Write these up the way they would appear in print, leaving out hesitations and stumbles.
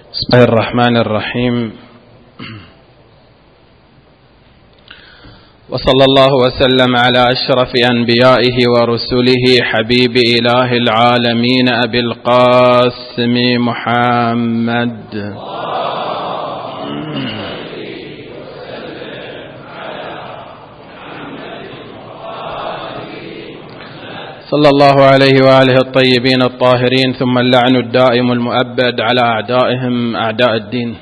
بسم الله الرحمن الرحيم. وصلى الله وسلم على أشرف أنبيائه ورسله حبيب إله العالمين أبي القاسم محمد صلى الله عليه وآله الطيبين الطاهرين، ثم اللعن الدائم المؤبد على أعدائهم أعداء الدين.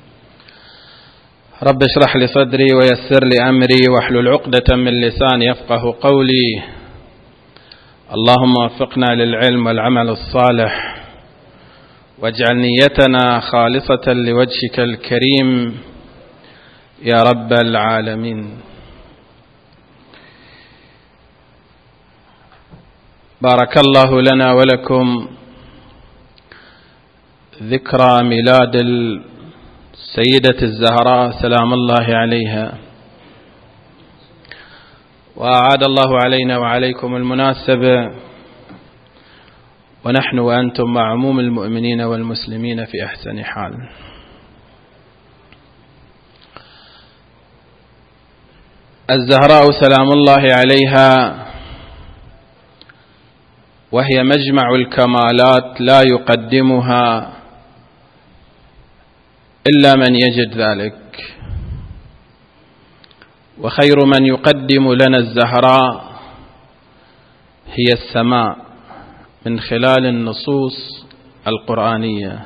رب اشرح لي صدري ويسر لي أمري واحلل عقدة من لساني يفقه قولي. اللهم وفقنا للعلم والعمل الصالح، واجعل نيتنا خالصة لوجهك الكريم يا رب العالمين. بارك الله لنا ولكم ذكرى ميلاد السيدة الزهراء سلام الله عليها، وأعاد الله علينا وعليكم المناسبة، ونحن وأنتم مع عموم المؤمنين والمسلمين في أحسن حال. الزهراء سلام الله عليها وهي مجمع الكمالات لا يقدمها إلا من يجد ذلك، وخير من يقدم لنا الزهراء هي السماء من خلال النصوص القرآنية،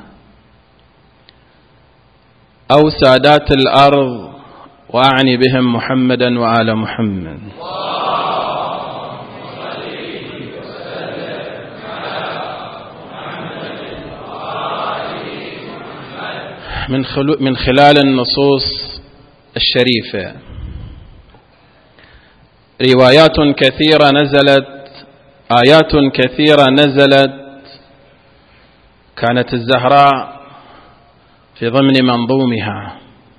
أو سادات الأرض، وأعني بهم محمدا وآل محمد. من خلال النصوص الشريفة. روايات كثيرة نزلت، آيات كثيرة نزلت، كانت الزهراء في ضمن منظومها،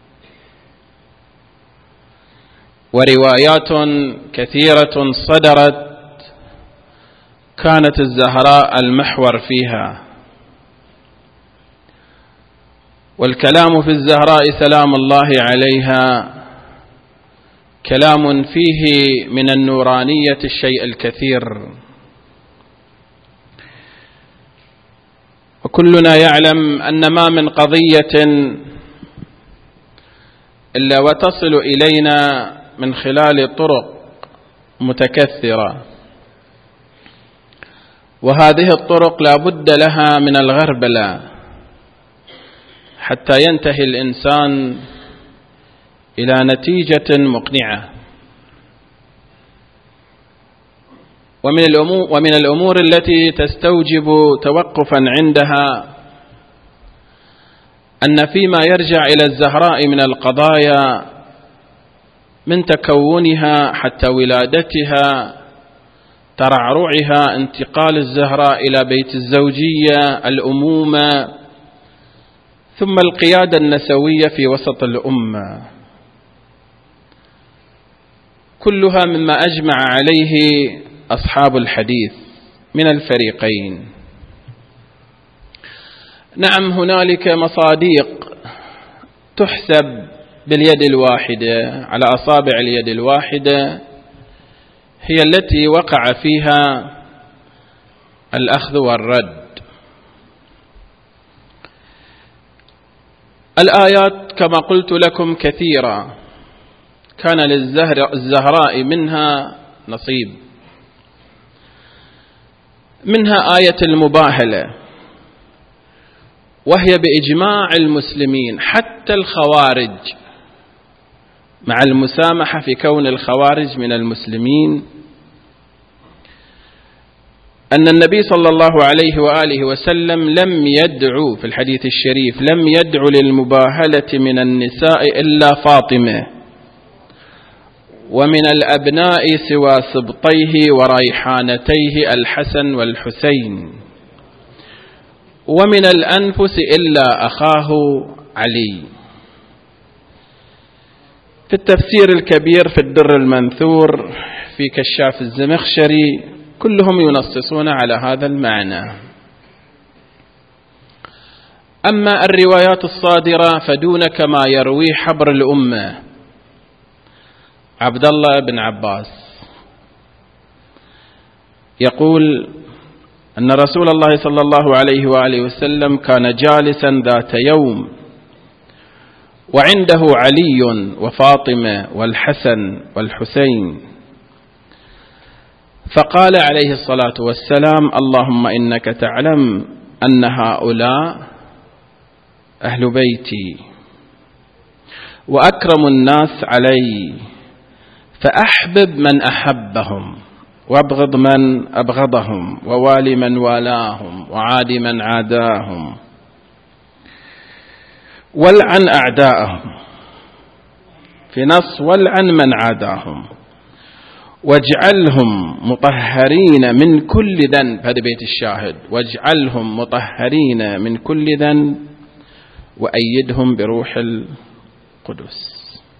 وروايات كثيرة صدرت كانت الزهراء المحور فيها. والكلام في الزهراء سلام الله عليها كلام فيه من النورانية الشيء الكثير، وكلنا يعلم أن ما من قضية إلا وتصل إلينا من خلال طرق متكثرة، وهذه الطرق لا بد لها من الغربلة حتى ينتهي الإنسان إلى نتيجة مقنعة. ومن الأمور التي تستوجب توقفا عندها أن فيما يرجع إلى الزهراء من القضايا من تكونها حتى ولادتها، ترعرعها، انتقال الزهراء إلى بيت الزوجية، الأمومة، ثم القيادة النسوية في وسط الأمة، كلها مما أجمع عليه أصحاب الحديث من الفريقين. نعم، هنالك مصاديق تحسب باليد الواحدة، على أصابع اليد الواحدة، هي التي وقع فيها الأخذ والرد. الآيات كما قلت لكم كثيرة، كان للزهراء منها نصيب. منها آية المباهلة، وهي بإجماع المسلمين حتى الخوارج، مع المسامحة في كون الخوارج من المسلمين، أن النبي صلى الله عليه وآله وسلم لم يدعو في الحديث الشريف، لم يدعو للمباهلة من النساء إلا فاطمة، ومن الأبناء سوى سبطيه وريحانتيه الحسن والحسين، ومن الأنفس إلا أخاه علي. في التفسير الكبير في الدر المنثور في كشاف الزمخشري كلهم ينصصون على هذا المعنى. أما الروايات الصادرة فدون كما يروي حبر الأمة عبد الله بن عباس يقول أن رسول الله صلى الله عليه وآله وسلم كان جالسا ذات يوم وعنده علي وفاطمة والحسن والحسين، فقال عليه الصلاة والسلام: اللهم إنك تعلم أن هؤلاء أهل بيتي وأكرم الناس علي، فأحبب من أحبهم وابغض من أبغضهم ووالي من والاهم وعاد من عاداهم والعن أعداءهم، في نص والعن من عاداهم، واجعلهم مطهرين من كل ذنب، هذا بيت الشاهد، واجعلهم مطهرين من كل ذنب وأيدهم بروح القدس.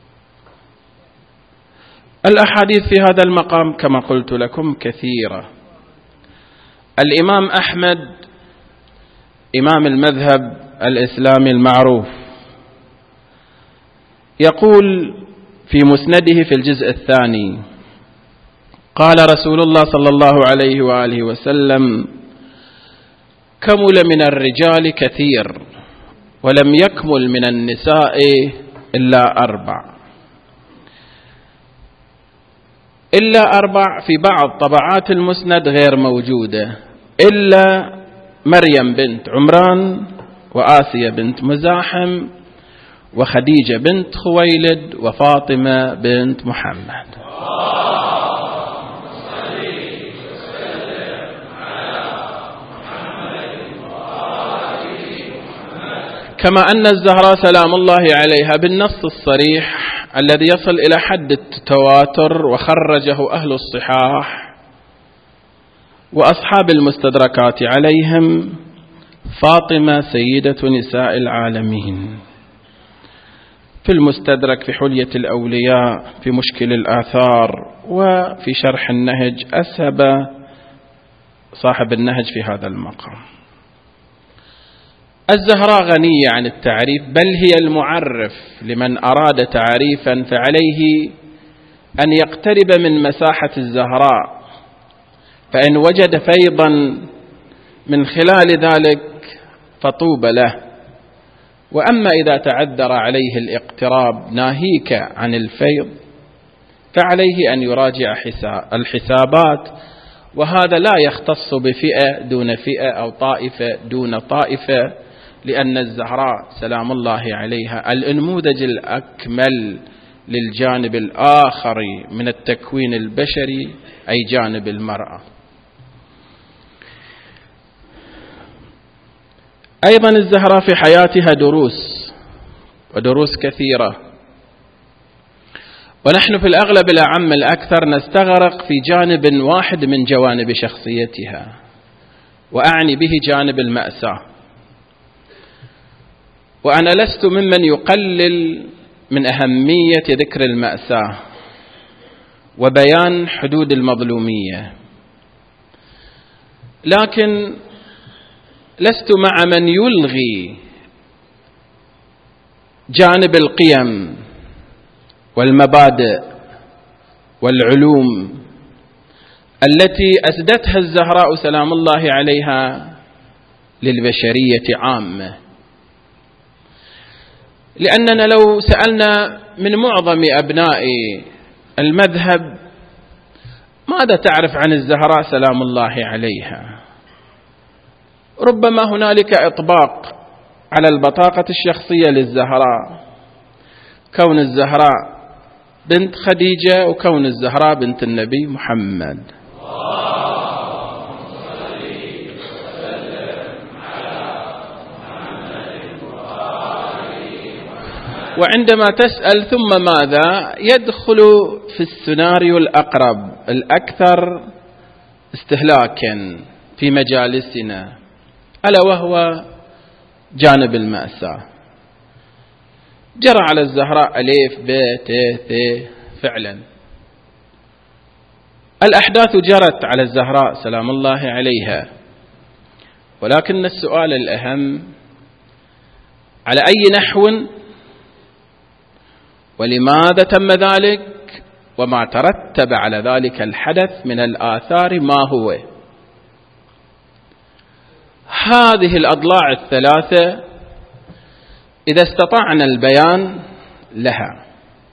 الأحاديث في هذا المقام كما قلت لكم كثيرة. الإمام أحمد إمام المذهب الإسلامي المعروف يقول في مسنده في الجزء الثاني: قال رسول الله صلى الله عليه وآله وسلم: كمل من الرجال كثير ولم يكمل من النساء إلا 4. إلا 4 في بعض طبعات المسند غير موجودة، إلا مريم بنت عمران وآسيا بنت مزاحم وخديجة بنت خويلد وفاطمة بنت محمد. كما أن الزهراء سلام الله عليها بالنص الصريح الذي يصل إلى حد التواتر وخرجه أهل الصحاح وأصحاب المستدركات عليهم: فاطمة سيدة نساء العالمين. في المستدرك في حلية الأولياء في مشكل الآثار وفي شرح النهج أسهب صاحب النهج في هذا المقام. الزهراء غنية عن التعريف، بل هي المعرف لمن أراد تعريفا فعليه أن يقترب من مساحة الزهراء، فإن وجد فيضا من خلال ذلك فطوب له، وأما إذا تعذر عليه الاقتراب ناهيك عن الفيض فعليه أن يراجع الحسابات، وهذا لا يختص بفئة دون فئة أو طائفة دون طائفة، لأن الزهراء سلام الله عليها النموذج الأكمل للجانب الآخر من التكوين البشري، أي جانب المرأة. أيضا الزهراء في حياتها ودروس كثيرة، ونحن في الأغلب الأعم الأكثر نستغرق في جانب واحد من جوانب شخصيتها، وأعني به جانب المأساة. وأنا لست ممن يقلل من أهمية ذكر المأساة وبيان حدود المظلومية، لكن لست مع من يلغي جانب القيم والمبادئ والعلوم التي أسدتها الزهراء سلام الله عليها للبشرية عامة. لأننا لو سألنا من معظم أبناء المذهب ماذا تعرف عن الزهراء سلام الله عليها، ربما هنالك إطباق على البطاقة الشخصية للزهراء، كون الزهراء بنت خديجة وكون الزهراء بنت النبي محمد. وعندما تسأل ثم ماذا، يدخل في السيناريو الأقرب الأكثر استهلاكا في مجالسنا، ألا وهو جانب المأساة. جرى على الزهراء أليف ب ت ث فعلا، الأحداث جرت على الزهراء سلام الله عليها، ولكن السؤال الأهم: على أي نحو، ولماذا تم ذلك، وما ترتب على ذلك الحدث من الآثار ما هو. هذه الأضلاع الثلاثة إذا استطعنا البيان لها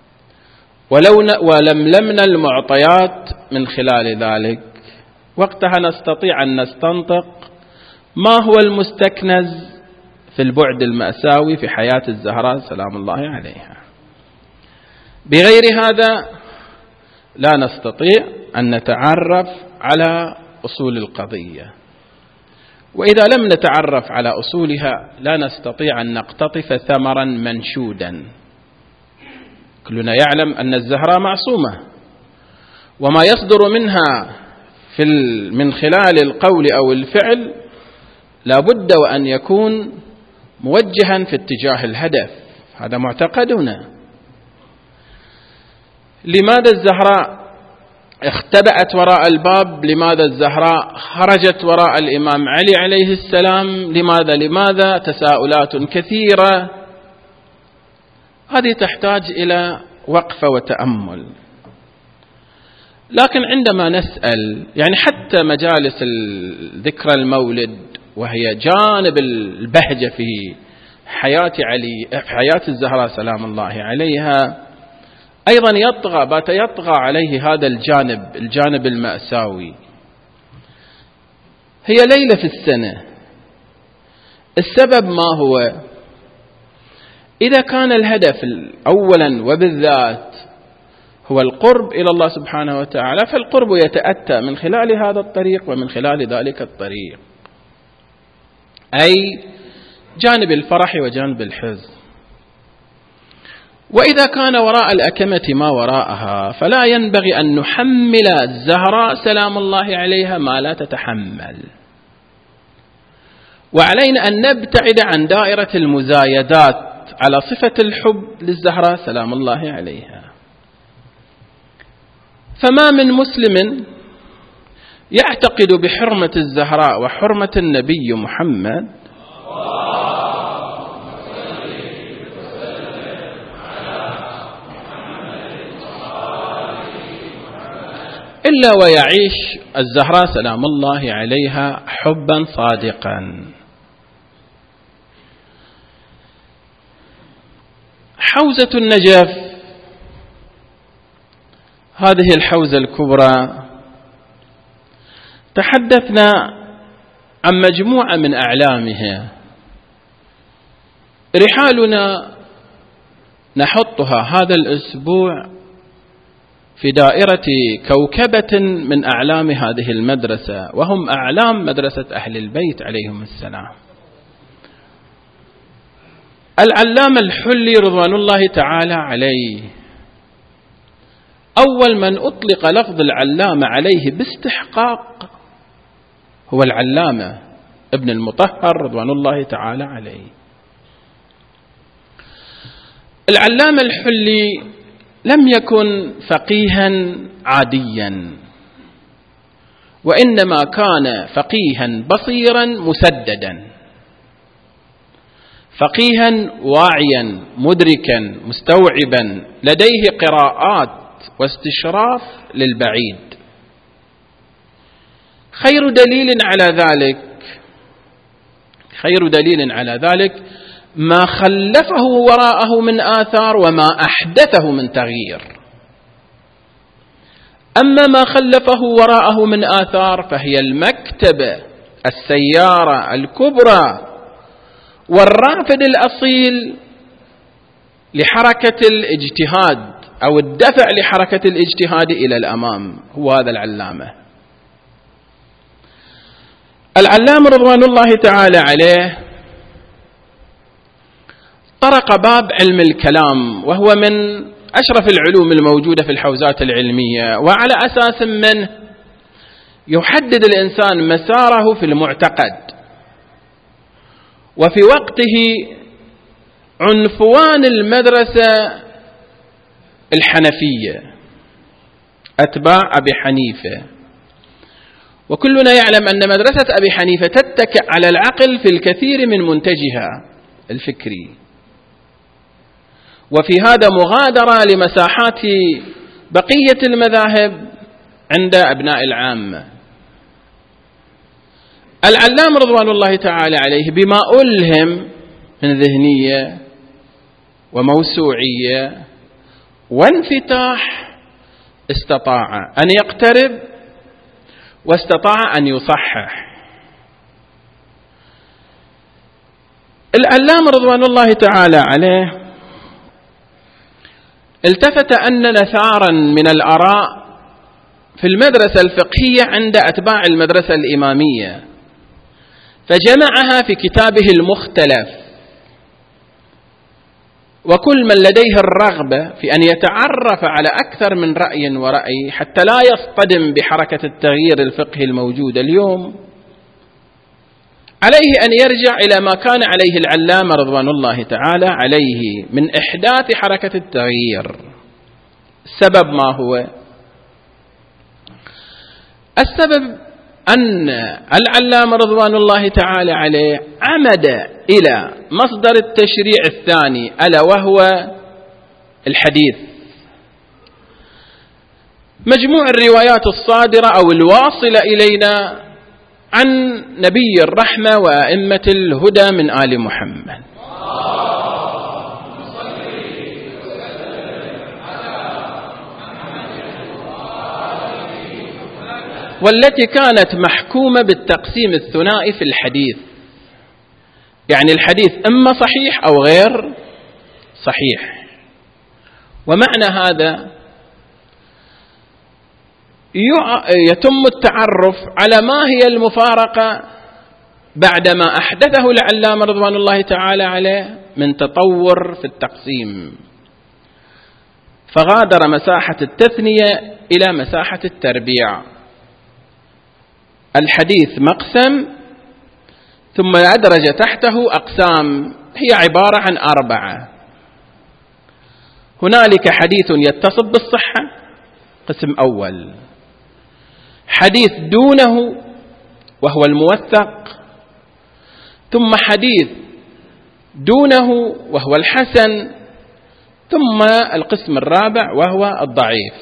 ولملمنا المعطيات من خلال ذلك، وقتها نستطيع أن نستنطق ما هو المستكنز في البعد المأساوي في حياة الزهراء سلام الله عليها. بغير هذا لا نستطيع أن نتعرف على أصول القضية، وإذا لم نتعرف على أصولها لا نستطيع أن نقتطف ثمرا منشودا. كلنا يعلم أن الزهراء معصومة، وما يصدر منها من خلال القول أو الفعل لا بد وأن يكون موجها في اتجاه الهدف، هذا معتقدنا. لماذا الزهراء اختبأت وراء الباب؟ لماذا الزهراء خرجت وراء الإمام علي عليه السلام؟ لماذا تساؤلات كثيرة، هذه تحتاج إلى وقفة وتأمل. لكن عندما نسأل، يعني حتى مجالس ذكرى المولد وهي جانب البهجة في حياة الزهراء سلام الله عليها، أيضا يطغى عليه هذا الجانب المأساوي. هي ليلة في السنة، السبب ما هو؟ إذا كان الهدف أولا وبالذات هو القرب إلى الله سبحانه وتعالى، فالقرب يتأتى من خلال هذا الطريق ومن خلال ذلك الطريق، أي جانب الفرح وجانب الحزن. وإذا كان وراء الأكمة ما وراءها، فلا ينبغي أن نحمل الزهراء سلام الله عليها ما لا تتحمل، وعلينا أن نبتعد عن دائرة المزايدات على صفة الحب للزهراء سلام الله عليها. فما من مسلم يعتقد بحرمة الزهراء وحرمة النبي محمد إلا ويعيش الزهراء سلام الله عليها حبا صادقا. حوزة النجف، هذه الحوزة الكبرى، تحدثنا عن مجموعة من أعلامها. رحالنا نحطها هذا الأسبوع في دائرة كوكبة من أعلام هذه المدرسة، وهم أعلام مدرسة أهل البيت عليهم السلام. العلامة الحلي رضوان الله تعالى عليه، أول من أطلق لفظ العلامة عليه باستحقاق هو العلامة ابن المطهر رضوان الله تعالى عليه. العلامة الحلي لم يكن فقيها عاديا، وإنما كان فقيها بصيرا مسددا، فقيها واعيا مدركا مستوعبا، لديه قراءات واستشراف للبعيد. خير دليل على ذلك ما خلفه وراءه من آثار وما أحدثه من تغيير. أما ما خلفه وراءه من آثار فهي المكتبة، السيارة الكبرى، والرافد الأصيل لحركة الاجتهاد أو الدفع لحركة الاجتهاد إلى الأمام، هو هذا العلامة. العلامة رضوان الله تعالى عليه طرق باب علم الكلام، وهو من أشرف العلوم الموجودة في الحوزات العلمية، وعلى أساس منه يحدد الإنسان مساره في المعتقد، وفي وقته عنفوان المدرسة الحنفية أتباع أبي حنيفة. وكلنا يعلم أن مدرسة أبي حنيفة تتكئ على العقل في الكثير من منتجها. الفكري. وفي هذا مغادرة لمساحات بقية المذاهب عند أبناء العامة. العلامة رضوان الله تعالى عليه بما ألهم من ذهنية وموسوعية وانفتاح استطاع أن يقترب واستطاع أن يصحح. العلامة رضوان الله تعالى عليه التفت أن نثارا من الآراء في المدرسة الفقهية عند أتباع المدرسة الإمامية، فجمعها في كتابه المختلف. وكل من لديه الرغبة في أن يتعرف على أكثر من رأي ورأي حتى لا يصطدم بحركة التغيير الفقهي الموجودة اليوم، عليه أن يرجع إلى ما كان عليه العلامة رضوان الله تعالى عليه من إحداث حركة التغيير. السبب ما هو؟ السبب أن العلامة رضوان الله تعالى عليه عمد إلى مصدر التشريع الثاني، ألا وهو الحديث. مجموع الروايات الصادرة أو الواصلة إلينا عن نبي الرحمة وأئمة الهدى من آل محمد، والتي كانت محكومة بالتقسيم الثنائي في الحديث، يعني الحديث إما صحيح أو غير صحيح. ومعنى هذا يتم التعرف على ما هي المفارقة بعدما أحدثه العلامة رضوان الله تعالى عليه من تطور في التقسيم، فغادر مساحة التثنية إلى مساحة التربيع. الحديث مقسم ثم أدرج تحته أقسام هي عبارة عن 4. هنالك حديث يتصف بالصحة قسم أول، حديث دونه وهو الموثق، ثم حديث دونه وهو الحسن، ثم القسم الرابع وهو الضعيف.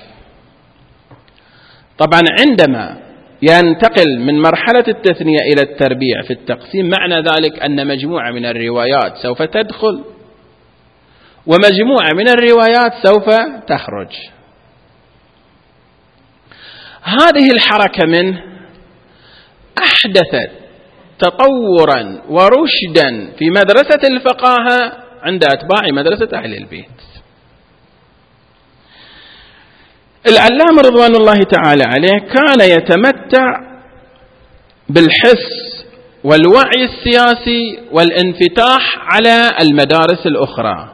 طبعا عندما ينتقل من مرحلة التثنية إلى التربيع في التقسيم، معنى ذلك أن مجموعة من الروايات سوف تدخل ومجموعة من الروايات سوف تخرج. هذه الحركة منه أحدثت تطورا ورشدا في مدرسة الفقاهة عند أتباع مدرسة أهل البيت. العلامة رضوان الله تعالى عليه كان يتمتع بالحس والوعي السياسي والانفتاح على المدارس الأخرى.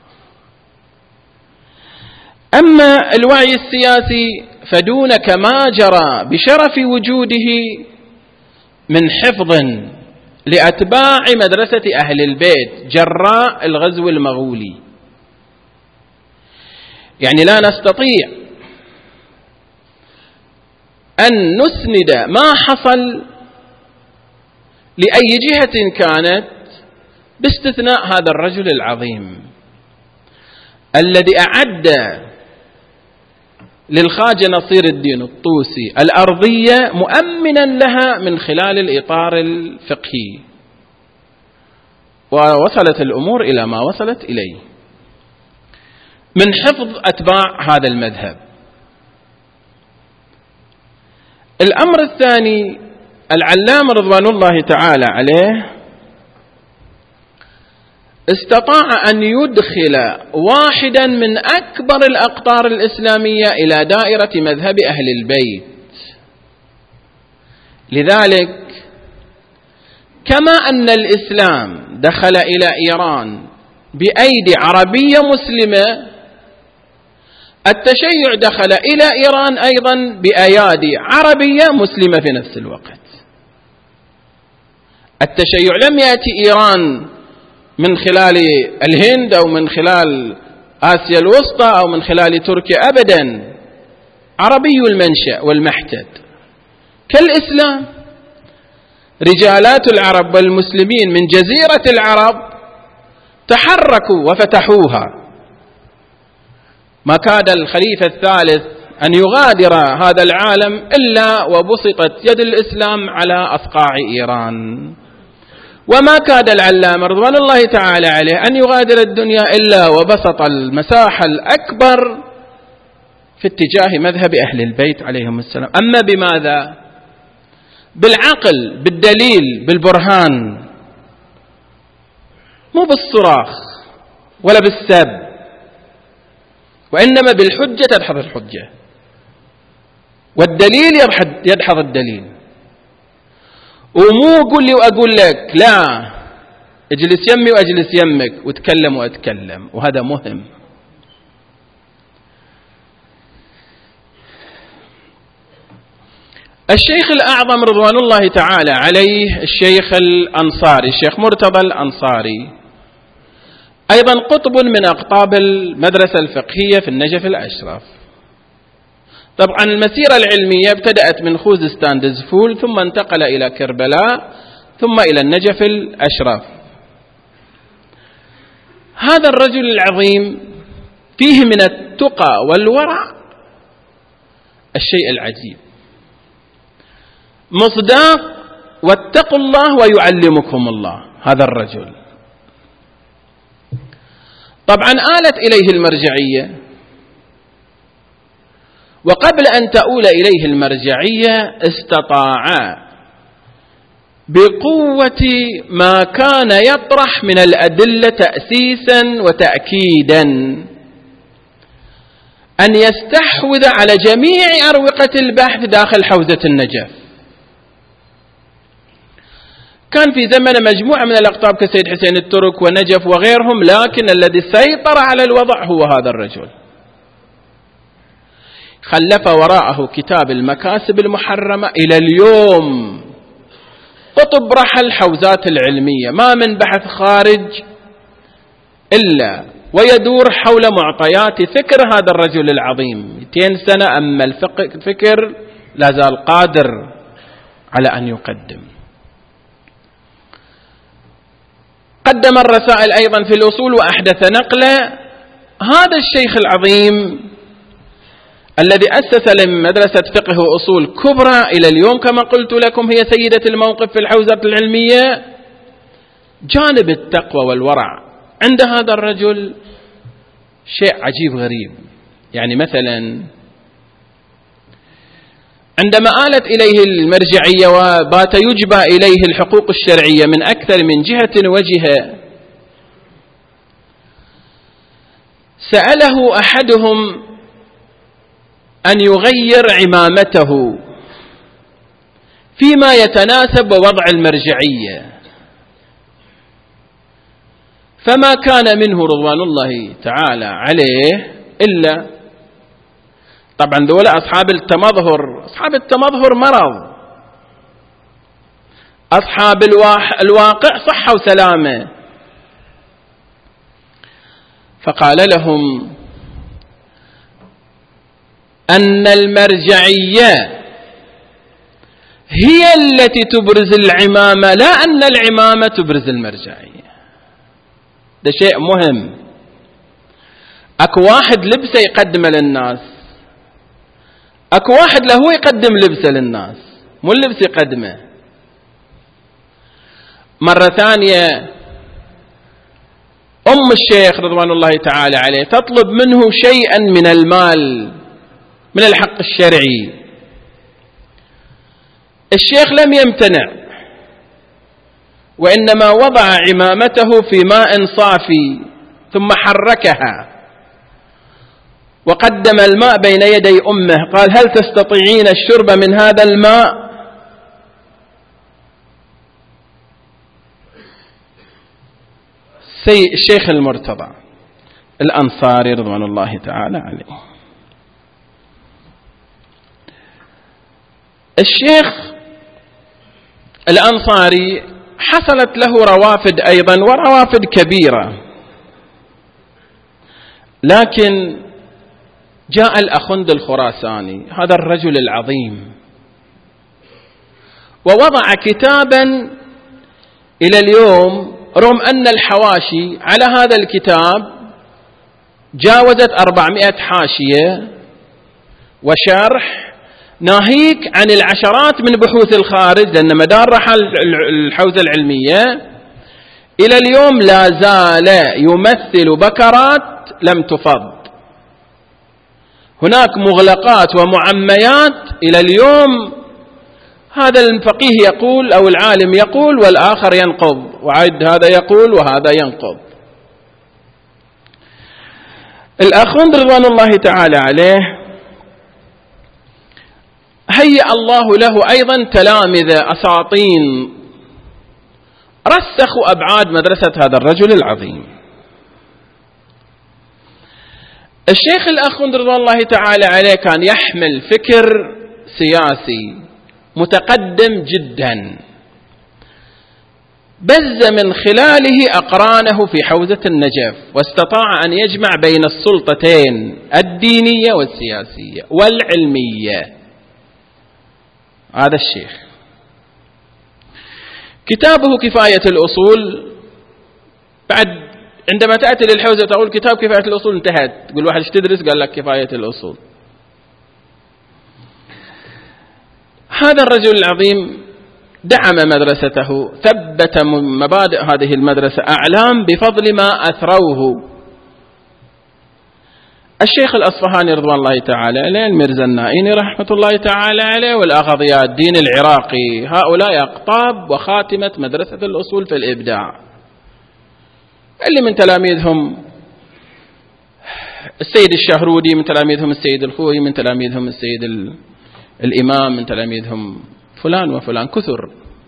أما الوعي السياسي فدون كما جرى بشرف وجوده من حفظ لأتباع مدرسة أهل البيت جراء الغزو المغولي. يعني لا نستطيع أن نسند ما حصل لأي جهة كانت باستثناء هذا الرجل العظيم الذي أعد للخواجة نصير الدين الطوسي الأرضية مؤمنا لها من خلال الإطار الفقهي، ووصلت الأمور إلى ما وصلت إليه من حفظ أتباع هذا المذهب. الأمر الثاني، العلامة رضوان الله تعالى عليه استطاع أن يدخل واحدا من أكبر الأقطار الإسلامية إلى دائرة مذهب أهل البيت. لذلك كما أن الإسلام دخل إلى إيران بأيدي عربية مسلمة، التشيع دخل إلى إيران أيضا بأيادي عربية مسلمة في نفس الوقت. التشيع لم يأتي إيران من خلال الهند أو من خلال آسيا الوسطى أو من خلال تركيا، أبدا، عربي المنشأ والمحتد كالإسلام. رجالات العرب والمسلمين من جزيرة العرب تحركوا وفتحوها. ما كاد الخليفة الثالث أن يغادر هذا العالم إلا وبسطت يد الإسلام على أصقاع إيران، وما كاد العلامة رضوان الله تعالى عليه أن يغادر الدنيا إلا وبسط المساحة الأكبر في اتجاه مذهب أهل البيت عليهم السلام. أما بماذا؟ بالعقل، بالدليل، بالبرهان، مو بالصراخ ولا بالسب، وإنما بالحجة تدحض الحجة، والدليل يدحض الدليل. ومو قل لي وأقول لك، لا، اجلس يمي وأجلس يمك، وتكلم وأتكلم، وهذا مهم. الشيخ الأعظم رضوان الله تعالى عليه الشيخ الأنصاري، الشيخ مرتضى الأنصاري، أيضا قطب من أقطاب المدرسة الفقهية في النجف الأشرف. طبعا المسيرة العلمية ابتدأت من خوزستان دزفول، ثم انتقل إلى كربلاء، ثم إلى النجف الأشرف. هذا الرجل العظيم فيه من التقى والورع الشيء العجيب، مصداق واتقوا الله ويعلمكم الله. هذا الرجل طبعا آلت إليه المرجعية، وقبل أن تؤول إليه المرجعية استطاع بقوة ما كان يطرح من الأدلة تأسيسا وتأكيدا أن يستحوذ على جميع أروقة البحث داخل حوزة النجف. كان في زمن مجموعة من الأقطاب كسيد حسين الترك ونجف وغيرهم، لكن الذي سيطر على الوضع هو هذا الرجل. خلف وراءه كتاب المكاسب المحرمة، إلى اليوم قطب رحل الحوزات العلمية، ما من بحث خارج إلا ويدور حول معطيات فكر هذا الرجل العظيم. 200 سنة، أما الفكر لا زال قادر على أن يقدم. قدم الرسائل أيضا في الأصول وأحدث نقله. هذا الشيخ العظيم الذي أسس لمدرسة فقه وأصول كبرى إلى اليوم كما قلت لكم هي سيدة الموقف في الحوزة العلمية، جانب التقوى والورع عند هذا الرجل شيء عجيب غريب. يعني مثلا عندما آلت إليه المرجعية وبات يجبى إليه الحقوق الشرعية من أكثر من جهة وجهة، سأله أحدهم أن يغير عمامته فيما يتناسب بوضع المرجعية، فما كان منه رضوان الله تعالى عليه إلا، طبعا دول أصحاب التمظهر، أصحاب التمظهر مرض، أصحاب الواقع صحة وسلامة. فقال لهم أن المرجعية هي التي تبرز العمامة، لا أن العمامة تبرز المرجعية. ده شيء مهم. أكو واحد لبسه يقدمه للناس، أكو واحد له يقدم لبسه للناس، مو اللبس يقدمه. مرة ثانية أم الشيخ رضوان الله تعالى عليه تطلب منه شيئا من المال من الحق الشرعي، الشيخ لم يمتنع، وإنما وضع عمامته في ماء صافي ثم حركها وقدم الماء بين يدي أمه، قال: هل تستطيعين الشرب من هذا الماء؟ الشيخ المرتضى الأنصاري رضوان الله تعالى عليه. الشيخ الأنصاري حصلت له روافد أيضا، وروافد كبيرة، لكن جاء الأخند الخراساني هذا الرجل العظيم ووضع كتابا إلى اليوم رغم أن الحواشي على هذا الكتاب جاوزت 400 حاشية وشرح، ناهيك عن العشرات من بحوث الخارج، لأن مدار الحوزة العلمية إلى اليوم لا زال يمثل بكرات لم تفض. هناك مغلقات ومعميات إلى اليوم، هذا الفقيه يقول أو العالم يقول والآخر ينقض، وعد هذا يقول وهذا ينقض. الأخ رضوان الله تعالى عليه هيأ الله له أيضا تلامذة أساطين رسخوا أبعاد مدرسة هذا الرجل العظيم. الشيخ الأخ رضوان الله تعالى عليه كان يحمل فكر سياسي متقدم جدا، بز من خلاله أقرانه في حوزة النجف، واستطاع أن يجمع بين السلطتين الدينية والسياسية والعلمية. هذا الشيخ كتابه كفاية الأصول، بعد عندما تأتي للحوزة تقول كتاب كفاية الأصول انتهت، تقول واحد ايش تدرس؟ قال لك كفاية الأصول. هذا الرجل العظيم دعم مدرسته، ثبت مبادئ هذه المدرسة أعلام بفضل ما أثروه. الشيخ الأصفهاني رضوان الله تعالى عليه، الميرزا النائيني رحمة الله تعالى عليه، والأخ ضياء الدين العراقي، هؤلاء أقطاب وخاتمة مدرسة الأصول في الإبداع. اللي من تلاميذهم السيد الشهرودي، من تلاميذهم السيد الخوي، من تلاميذهم السيد الإمام، من تلاميذهم فلان وفلان، كثر.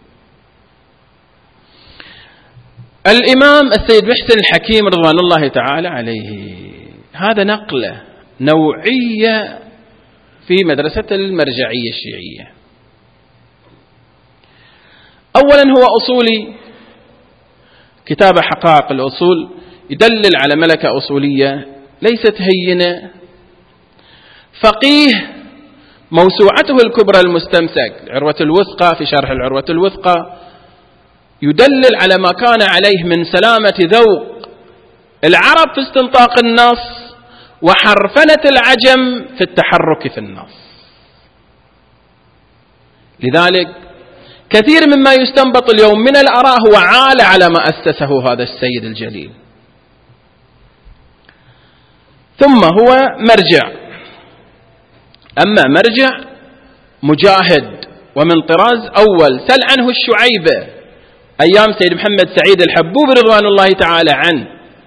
الإمام السيد محسن الحكيم رضوان الله تعالى عليه، هذا نقلة نوعية في مدرسة المرجعية الشيعية. أولا هو أصولي، كتاب حقائق الأصول يدلل على ملكة أصولية ليست هينة. فقيه، موسوعته الكبرى المستمسك العروة الوثقى، في شرح العروة الوثقى يدلل على ما كان عليه من سلامة ذوق العرب في استنطاق النص، وحرفنة العجم في التحرك في النص. لذلك كثير مما يستنبط اليوم من الآراء هو عال على ما أسسه هذا السيد الجليل. ثم هو مرجع، أما مرجع مجاهد ومن طراز أول. سل عنه الشعيبة أيام سيد محمد سعيد الحبوب رضوان الله تعالى عنه،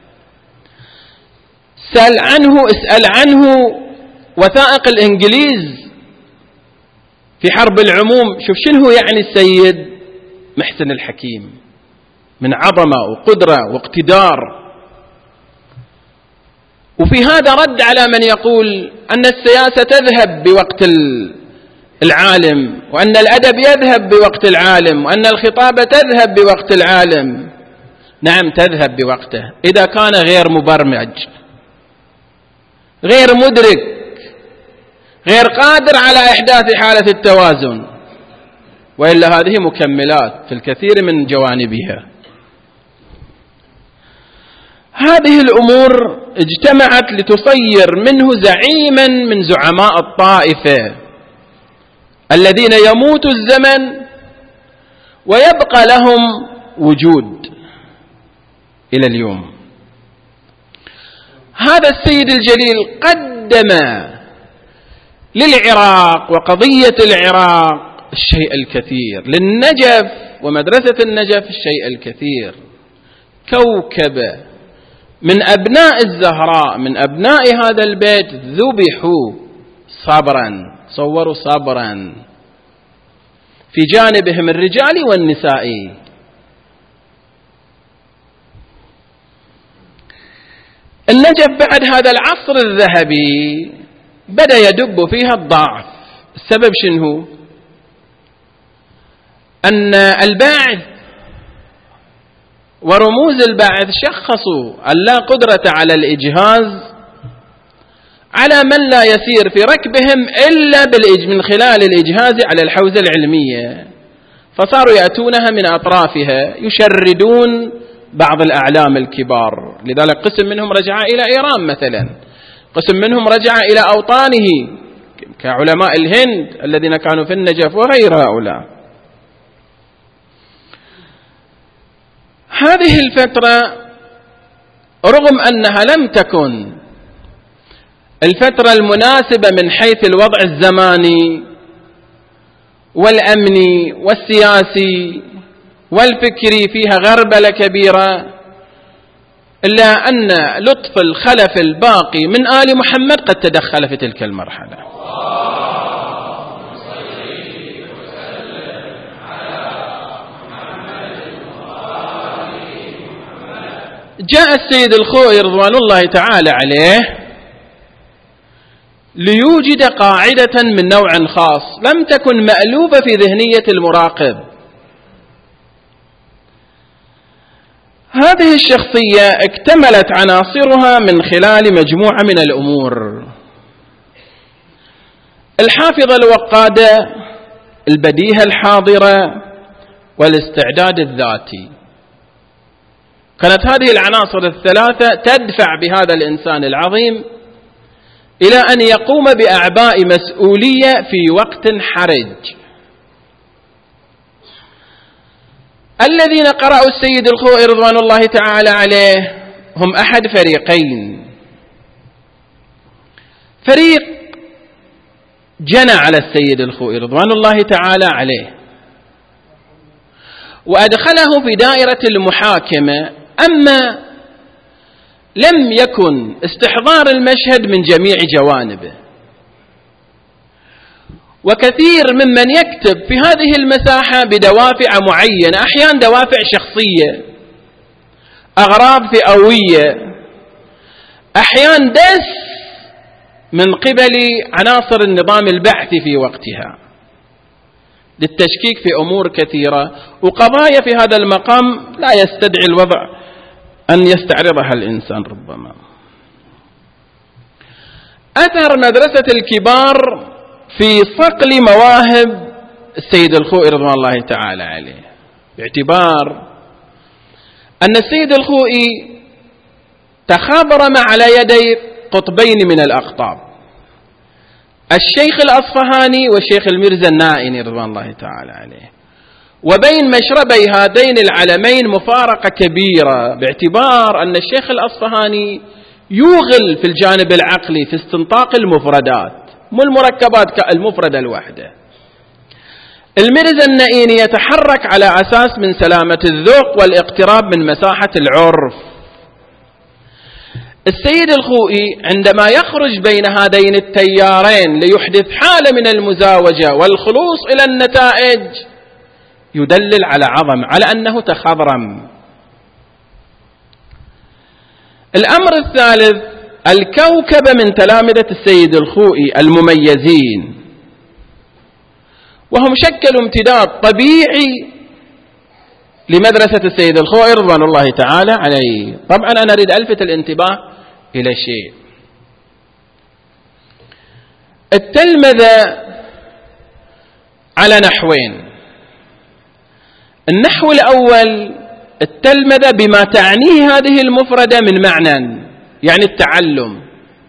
سل عنه، اسأل عنه وثائق الإنجليز في حرب العموم. شوف شنو يعني السيد محسن الحكيم من عظمة وقدرة واقتدار. وفي هذا رد على من يقول أن السياسة تذهب بوقت العالم، وأن الأدب يذهب بوقت العالم، وأن الخطابة تذهب بوقت العالم. نعم تذهب بوقته إذا كان غير مبرمج، غير مدرك، غير قادر على إحداث حالة التوازن، وإلا هذه مكملات في الكثير من جوانبها. هذه الأمور اجتمعت لتصير منه زعيما من زعماء الطائفة الذين يموت الزمن ويبقى لهم وجود إلى اليوم. هذا السيد الجليل قدم للعراق وقضية العراق الشيء الكثير، للنجف ومدرسة النجف الشيء الكثير. كوكبة من أبناء الزهراء، من أبناء هذا البيت، ذبحوا صبرا، صوروا صبرا، في جانبهم الرجال والنساء. النجف بعد هذا العصر الذهبي بدأ يدب فيها الضعف. السبب شنو؟ أن الباعث ورموز الباعث شخصوا اللا قدرة على الإجهاز على من لا يسير في ركبهم إلا من خلال الإجهاز على الحوزة العلمية، فصاروا يأتونها من أطرافها، يشردون بعض الأعلام الكبار. لذلك قسم منهم رجع إلى إيران مثلا، قسم منهم رجع إلى أوطانه كعلماء الهند الذين كانوا في النجف وغير هؤلاء. هذه الفترة رغم أنها لم تكن الفترة المناسبة من حيث الوضع الزماني والأمني والسياسي والفكري، فيها غربلة كبيرة، إلا أن لطف الخلف الباقي من آل محمد قد تدخل في تلك المرحلة. جاء السيد الخوئي رضوان الله تعالى عليه ليوجد قاعدة من نوع خاص لم تكن مألوفة في ذهنية المراقب. هذه الشخصية اكتملت عناصرها من خلال مجموعة من الأمور: الحافظة الوقادة، البديهة الحاضرة، والاستعداد الذاتي. كانت هذه العناصر الثلاثة تدفع بهذا الإنسان العظيم إلى أن يقوم بأعباء مسؤولية في وقت حرج. الذين قرأوا السيد الخوئي رضوان الله تعالى عليه هم أحد فريقين: فريق جنى على السيد الخوئي رضوان الله تعالى عليه وأدخله في دائرة المحاكمة، أما لم يكن استحضار المشهد من جميع جوانبه. وكثير ممن يكتب في هذه المساحة بدوافع معينة، أحيانا دوافع شخصية، أغراض فئوية، أحيانا دس من قبل عناصر النظام البعثي في وقتها للتشكيك في أمور كثيرة وقضايا في هذا المقام لا يستدعي الوضع أن يستعرضها الإنسان. ربما أثر مدرسة الكبار في صقل مواهب السيد الخوئي رضوان الله تعالى عليه، باعتبار أن السيد الخوئي تخابرم على يدي قطبين من الأقطاب: الشيخ الأصفهاني والشيخ الميرزا النائني رضوان الله تعالى عليه، وبين مشربي هذين العلمين مفارقة كبيرة، باعتبار أن الشيخ الأصفهاني يوغل في الجانب العقلي في استنطاق المفردات، مو المركبات كالمفردة الواحدة. الميرزا النائني يتحرك على أساس من سلامة الذوق والاقتراب من مساحة العرف. السيد الخوئي عندما يخرج بين هذين التيارين ليحدث حالة من المزاوجة والخلوص إلى النتائج يدلل على عظم، على أنه تخضرم. الأمر الثالث: الكوكبة من تلامذة السيد الخوئي المميزين، وهم شكلوا امتداد طبيعي لمدرسة السيد الخوئي رضوان الله تعالى عليه. طبعا أنا أريد ألفت الانتباه إلى شيء: التلمذة على نحوين. النحو الأول التلمذة بما تعنيه هذه المفردة من معنى، يعني التعلم.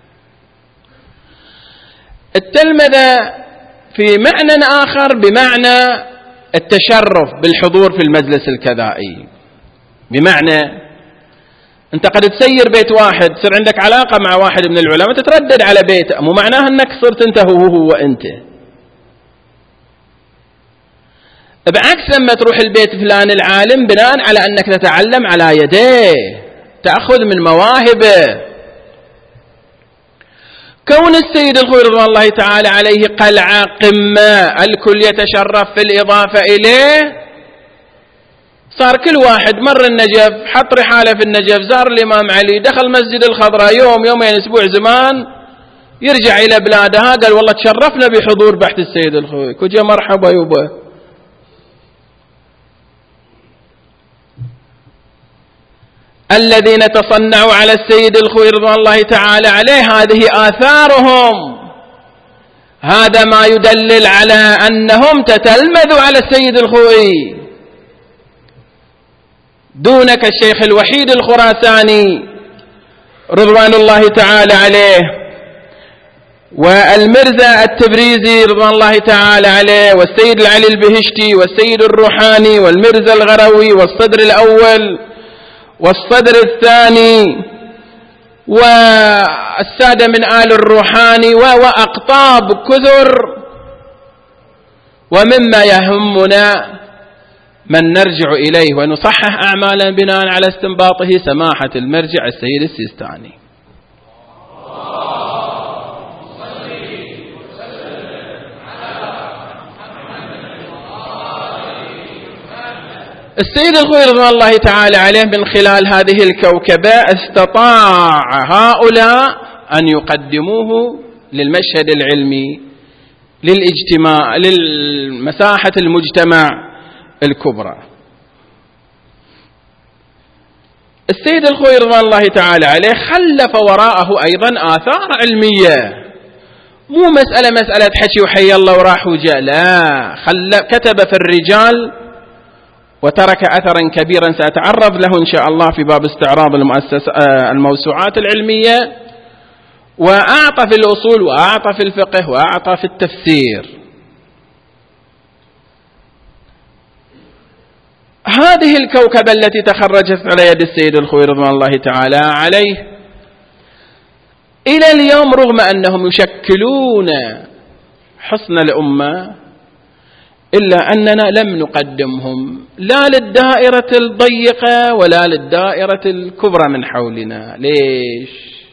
التلمذة في معنى آخر بمعنى التشرف بالحضور في المجلس الكذائي، بمعنى أنت قد تسير بيت واحد، تصير عندك علاقة مع واحد من العلماء، تتردد على بيته، مو معناها أنك صرت أنت هو أنت. بعكس لما تروح البيت فلان العالم بناء على أنك تتعلم على يديه، تأخذ من مواهبه. كون السيد الخوئي رضوان الله تعالى عليه قلعة قمة الكل يتشرف في الإضافة إليه، صار كل واحد مر النجف، حط رحاله في النجف، زار الإمام علي، دخل مسجد الخضراء يوم يومين أسبوع زمان، يرجع إلى بلادها قال والله تشرفنا بحضور بحث السيد الخوئي، كجا مرحبا يوبا. الذين تصنعوا على السيد الخوئي رضوان الله تعالى عليه هذه آثارهم، هذا ما يدلل على أنهم تتلمذوا على السيد الخوئي. دونك الشيخ الوحيد الخراساني رضوان الله تعالى عليه، والمرزا التبريزي رضوان الله تعالى عليه، والسيد العلي البهشتي، والسيد الروحاني، والمرزا الغروي، والصدر الأول والصدر الثاني، والسادة من آل الروحاني، وأقطاب كثر. ومما يهمنا من نرجع إليه ونصحح أعمالا بناء على استنباطه سماحة المرجع السيد السيستاني. السيد الخوئي رضوان الله تعالى عليه من خلال هذه الكوكبة استطاع هؤلاء أن يقدموه للمشهد العلمي، للاجتماع، للمساحة المجتمع الكبرى. السيد الخوئي رضوان الله تعالى عليه خلف وراءه أيضا آثار علمية، مو مسألة حكي وحي الله وراح وجاء، لا، كتب في الرجال وترك أثرا كبيرا سأتعرض له إن شاء الله في باب استعراض الموسوعات العلمية، وأعطى في الأصول، وأعطى في الفقه، وأعطى في التفسير. هذه الكوكبة التي تخرجت على يد السيد الخوئي رضوان الله تعالى عليه إلى اليوم، رغم أنهم يشكلون حصن الأمة، إلا أننا لم نقدمهم لا للدائرة الضيقة ولا للدائرة الكبرى من حولنا. ليش؟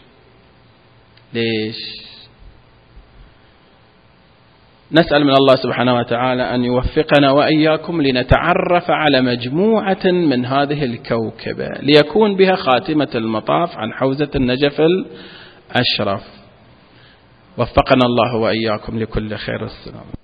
نسأل من الله سبحانه وتعالى أن يوفقنا وإياكم لنتعرف على مجموعة من هذه الكوكبة ليكون بها خاتمة المطاف عن حوزة النجف الأشرف. وفقنا الله وإياكم لكل خير. السلام.